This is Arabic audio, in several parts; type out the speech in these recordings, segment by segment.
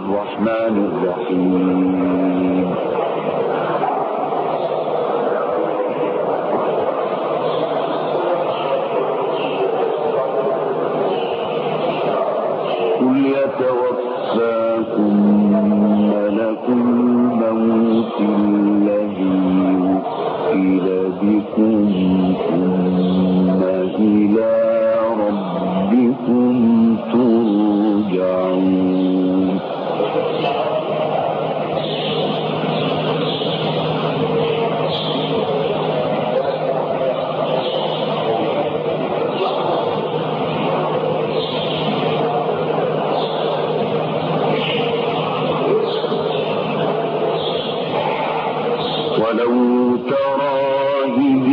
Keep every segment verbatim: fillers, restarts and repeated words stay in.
الرحمن الرحيم. قل يتوفاكم ملك الموت الذي وكل بكم ثم إلى ربكم ترجعون. ولو ترى إذ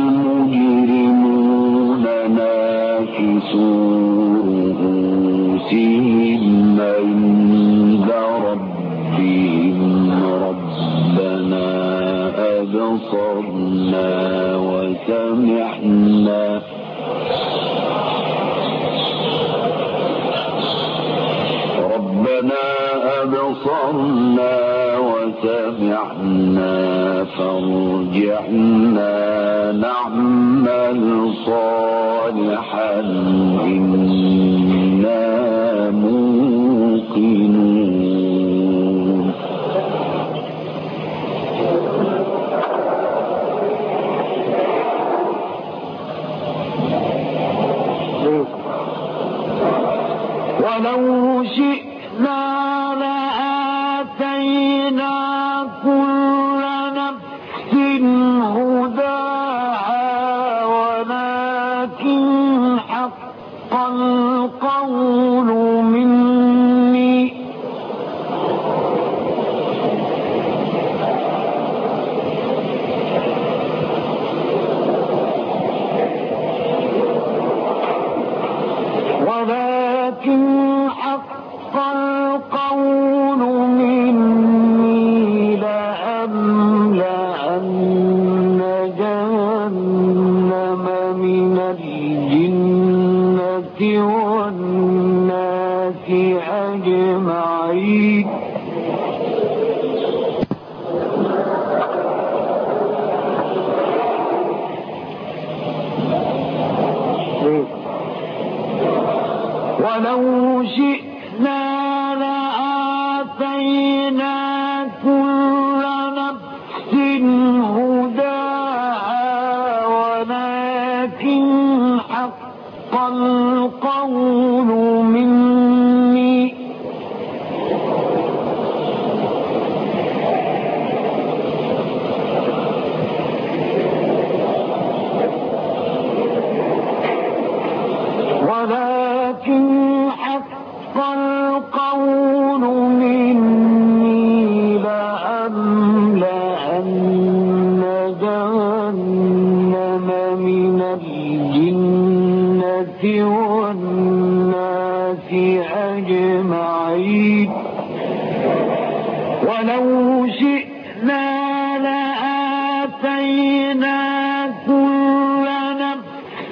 المجرمون ناكسوا رؤوسهم عند ربهم ربنا أبصرنا وسمعنا ربنا أبصرنا وسمعنا فارجعنا نعمل صالحا إنا موقنون. ولو شئنا لآتينا كل نفس هداها ولكن حق القول مني ولكن حق القول مني لأملأن جهنم من الجنة والناس أجمعين. ولو شئنا لآتينا كل نفس هداها ولكن حق القول مني ولكن حق القول مني لأملأن جهنم من الجنة والناس أجمعين. ولو شئنا لآتينا كل نفس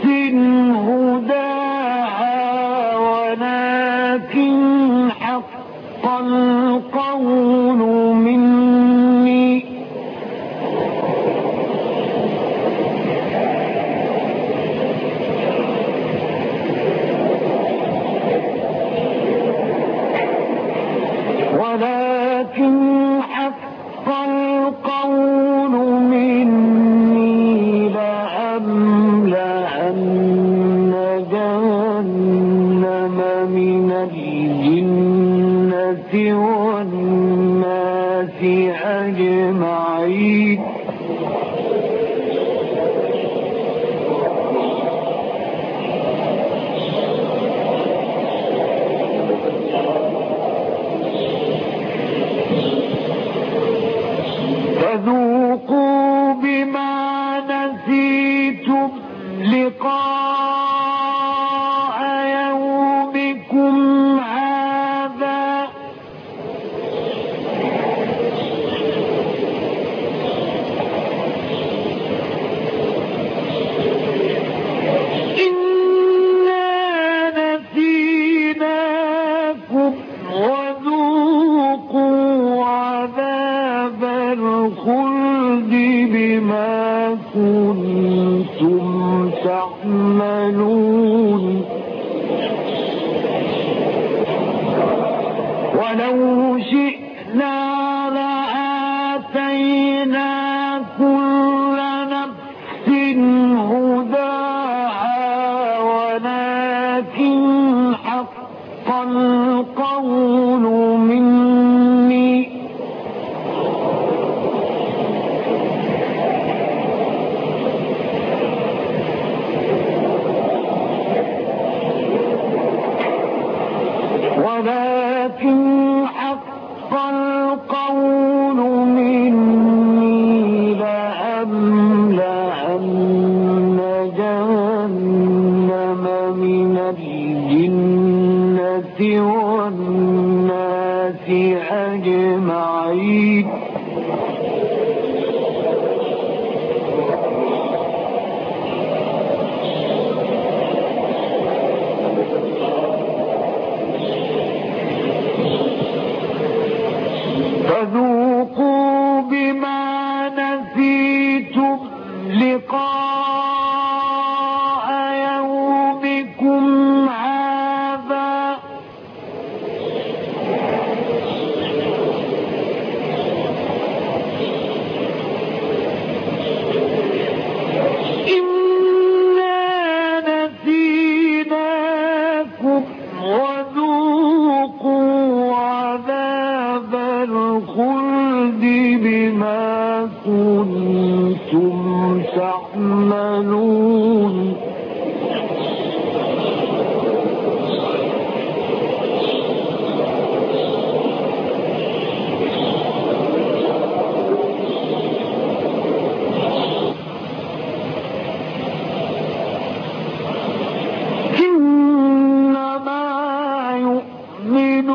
هداها ولكن حق القول مني ولكن حق القول مني لأملأن جهنم من الجنة والناس أجمعين. فذوقوا بما نسيتم لقاء يومكم هذا القول مني ولكن حق القول مني لأملأن جهنم من الجنة والناس أجمعين فذوقوا بما نسيتم لقاء يومكم هذا إنا نسيناكم وذوقوا عذاب الخلد بما كنتم تعملون إنما يؤمن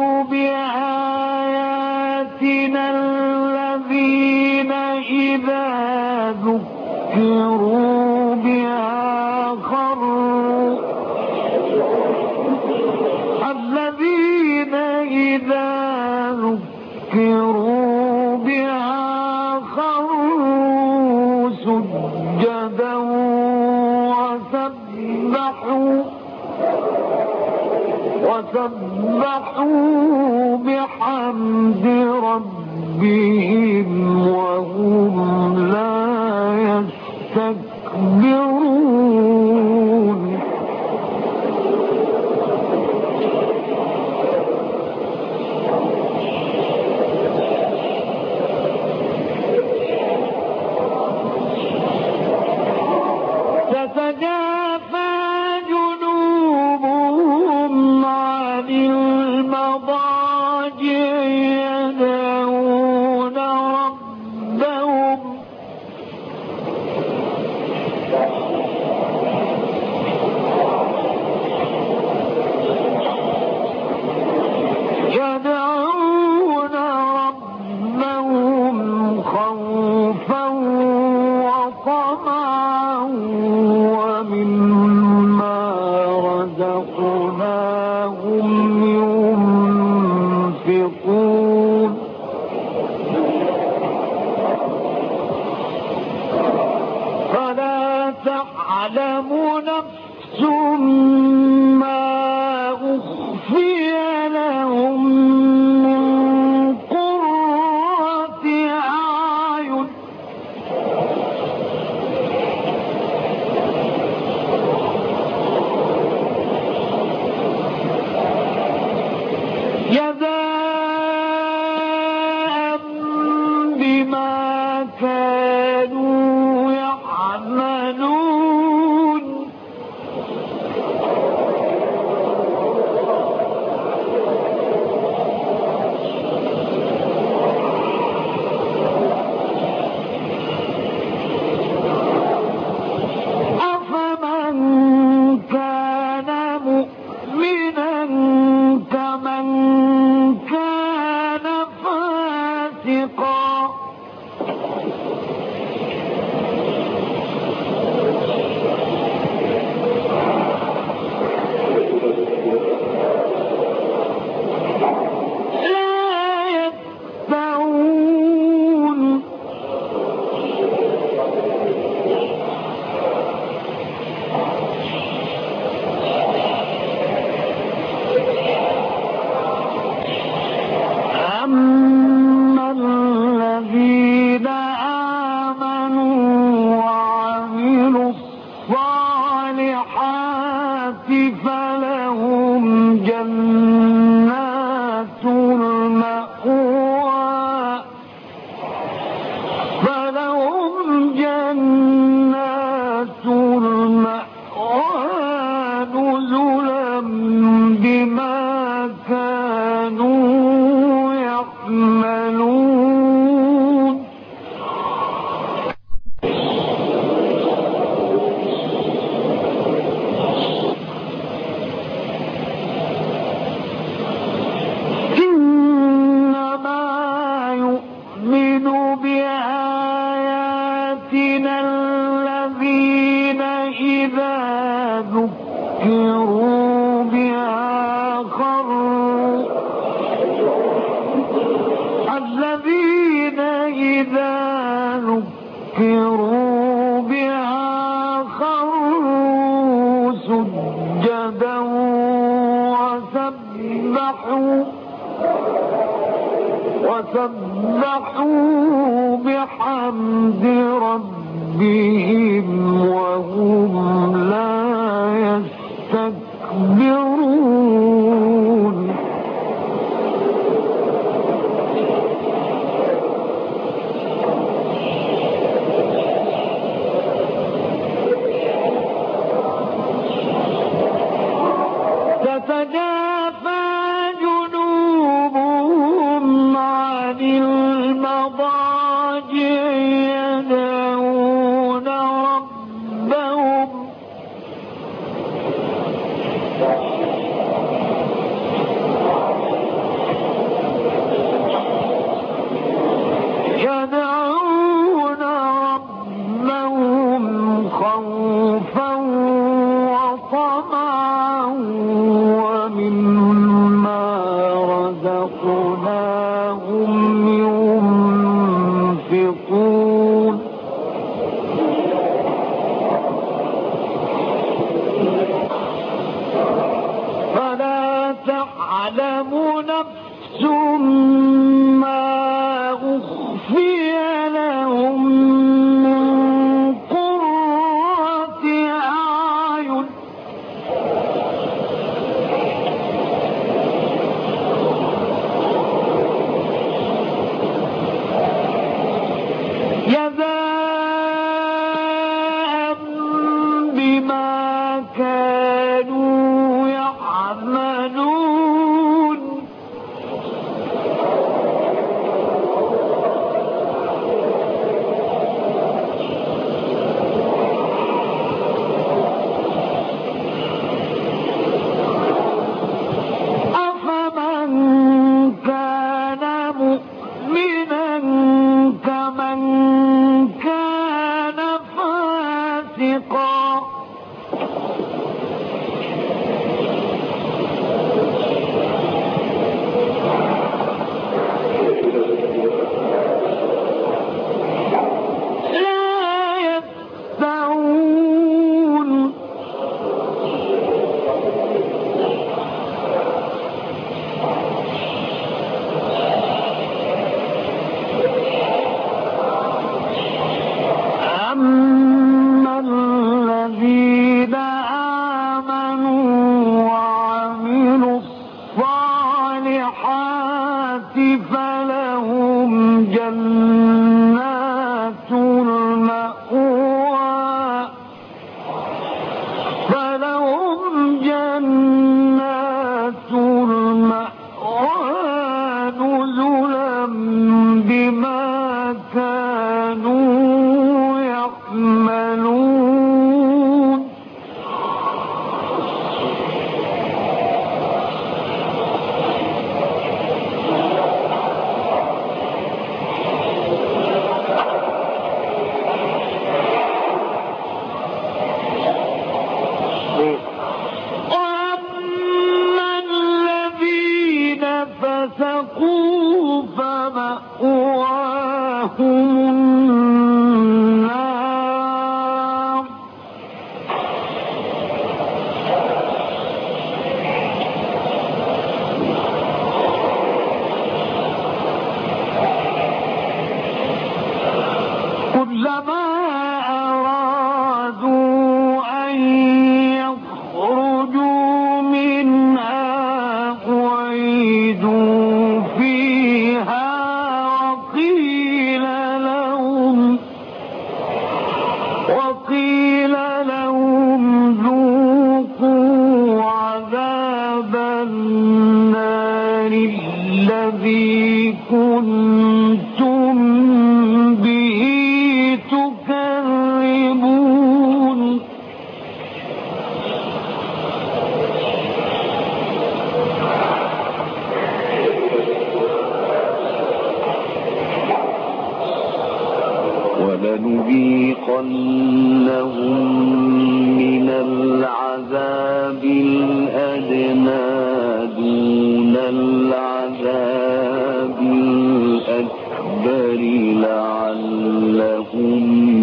بآياتنا الذين إذا ذكروا بها خروا الذين إذا ذكروا بها خروا سجدا وسبحوا وسبحوا بحمد ربهم وهم لا يستكبرون تتجافى جنوبهم عن المضاجع يدعون ربهم يدعون ربهم خوفا وطمعا ومما رزقناهم ينفقون فلا تعلم نفس ما أخفي لهم من قرة أعين جزاء بما كانوا يعملون أفمن كان مؤمنا كمن ذكروا بها خروا سجدا وسبحوا وسبحوا بحمد ربهم وهم لا يستكبرون. تتجافى جنوبهم عن المضاجع يدعون ربهم يدعون ربهم خوفا وطمعا ومما رزقناهم ينفقون. فلا تعلم نفس ما أخفي لهم من قرة أعين جزاء بما كانوا يعملون. أفمن كان مؤمنا كمن كان فاسقا لا يستوون. أما الذين آمنوا وعملوا الصالحات فلهم جنات المأوى فلهم جنات المأوى نزلا بما كانوا يعملون. وأما الذين فسقوا فمأواهم النار كلما أرادوا أن يخرجوا منها أعيدوا فيها وقيل لهم وقيل لهم ذوقوا عذاب النار الذي كنتم به تكذبون. ولنذيقنهم من العذاب الأدنى دون العذاب الأكبر لعلهم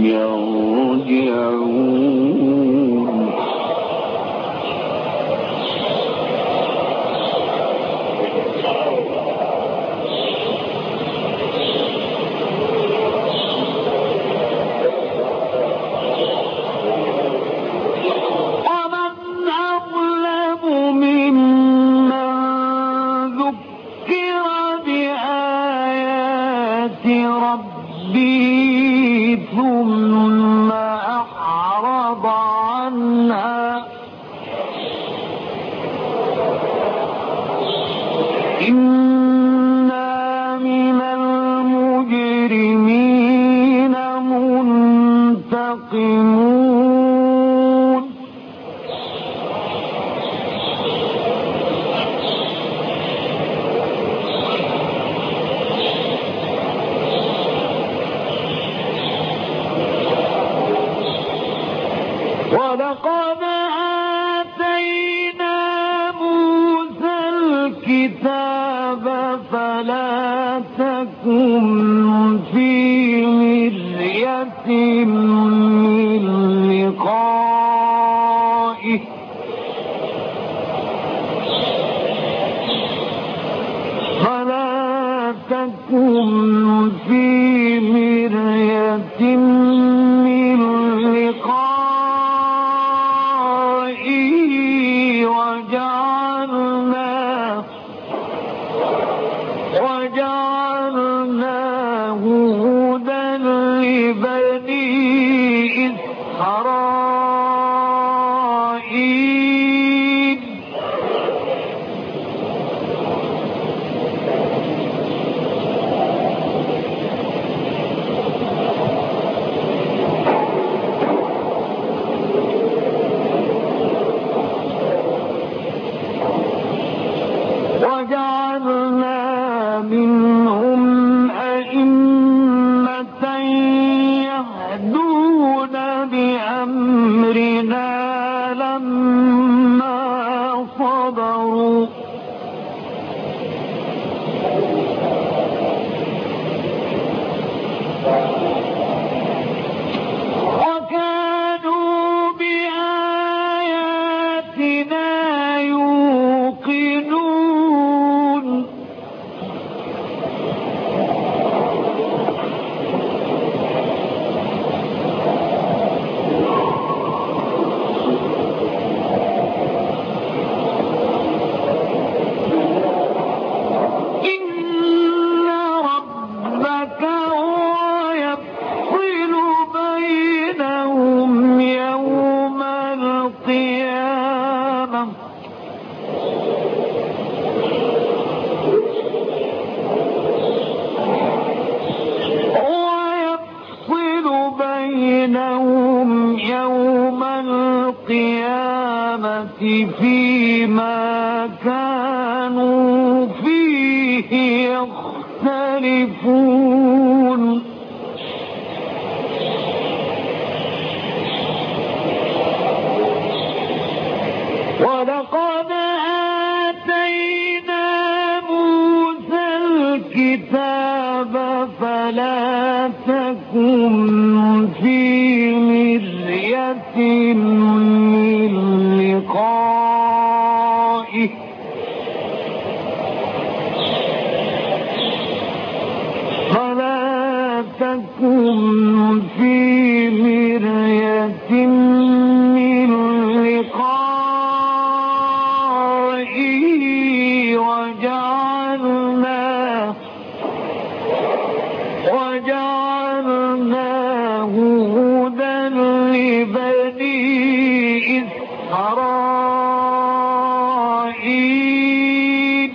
بآيات ربه ثم أعرض عنها إنا من المجرمين منتقمون ولقد آتينا موسى الكتاب فلا تكن في مرية من لقائه فلا تكن في مرية من لقائه وجعلناه وجعلناه هدى لبني إسرائيل وجعلنا منهم أئمة يهدون بأمرنا لما صبروا وكانوا بآياتنا يوقنون بينهم يوم القيامة فيما كانوا فيه يختلفون ولقد آتينا موسى الكتاب فلا تكن في مرية من لقائه فلا تكن في مرية من لقائه وجعلناه وجعلناه هدى لبني إسرائيل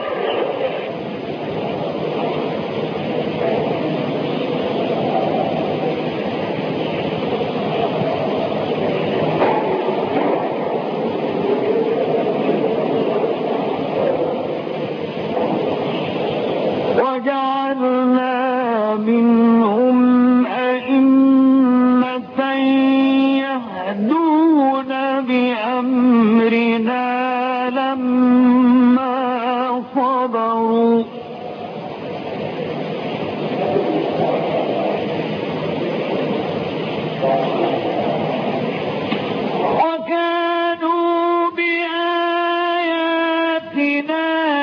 وجعلنا منهم أئمة يهدون بأمرنا لما صبروا وكانوا بآياتنا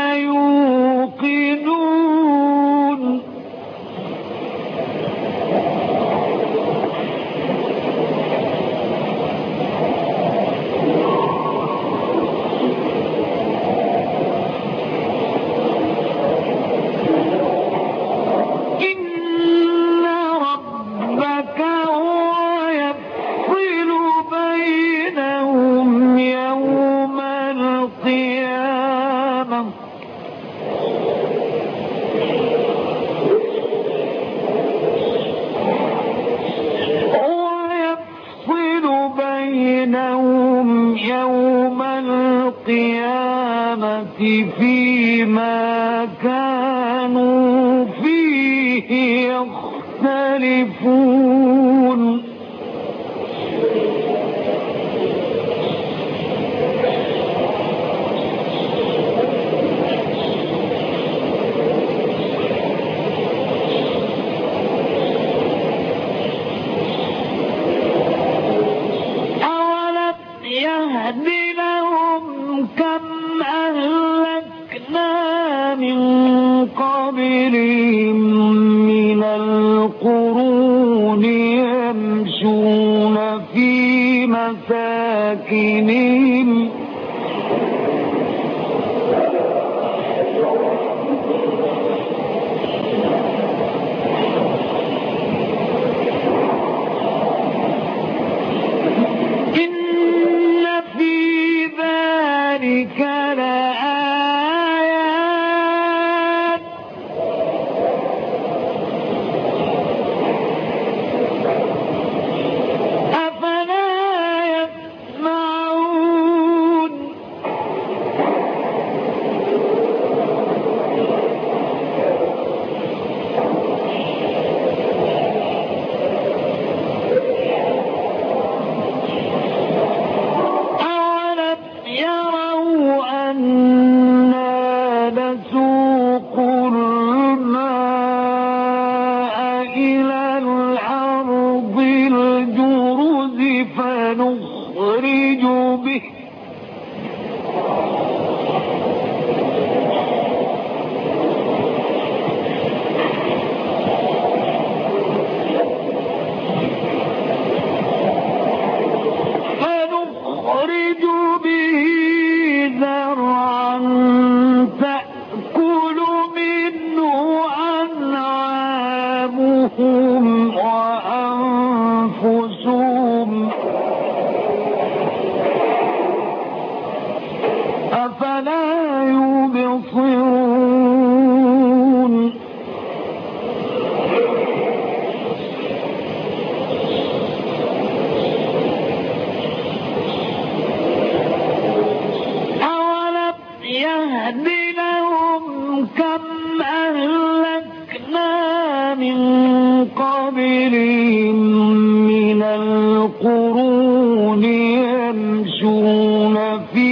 يوقنون ما كانوا فيه يختلفون يهد لهم كم أهلكنا من قبلهم من القرون يمشون في مساكنهم لآيات أفلا يسمعون أولم يروا أنا نسوق الماء إلى الأرض الجرز فنخرج به فنخرج به زرعا تأكل منه أنعامهم وأنفسهم أفلا يبصرون أولم يهد لهم كم أهلكنا من قبلهم من القرون يمشون في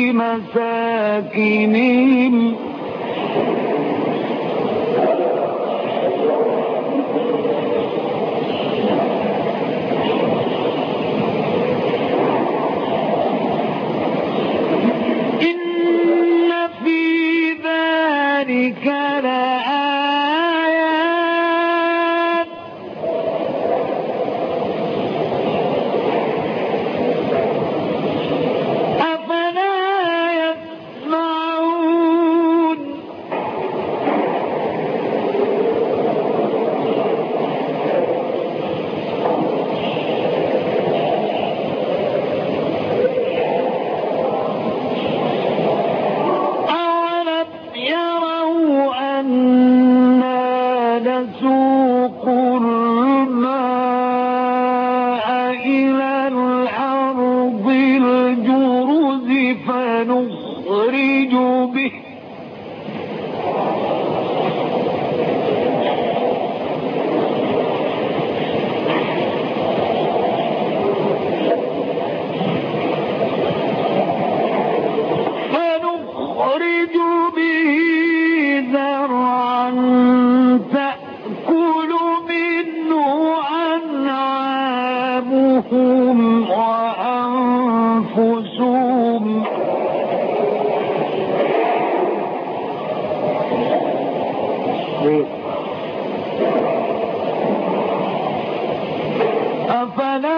مساكنهم إن في ذلك لآيات أفلا يسمعون أولم يروا أنا نسوق الماء إلى الأرض الجرز فنخرج به فنخرج به زرعا تأكل منه أنعامهم وأنفسهم أفلا